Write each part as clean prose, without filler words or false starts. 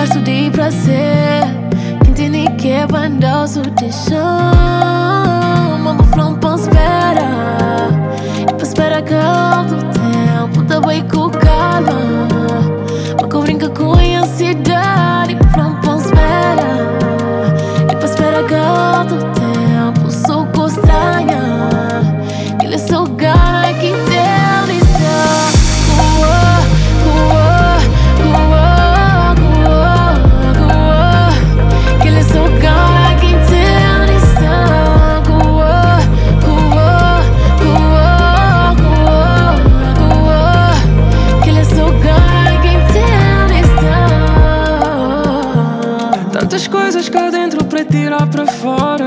verso de prazer. Entende que é bandoso de chão. Mambo flão pão espera. E pra espera que alto tempo tá bem com calma. Mas que brinca com a ansiedade. Flão pão espera. E pra espera que alto tempo sou estranha. Ele é só gana que tem lição. Tantas coisas cá dentro para tirar para fora.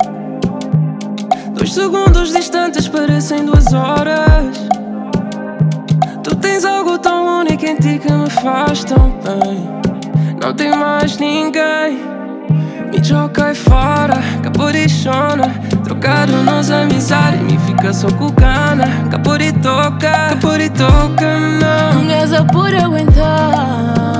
2 segundos distantes parecem 2 horas. Tu tens algo tão único em ti que me faz tão bem. Não tem mais ninguém. Me joga aí fora, caporichona. Trocado nos amizades, me fica só com gana. Capori toca, não. Essa por aguentar.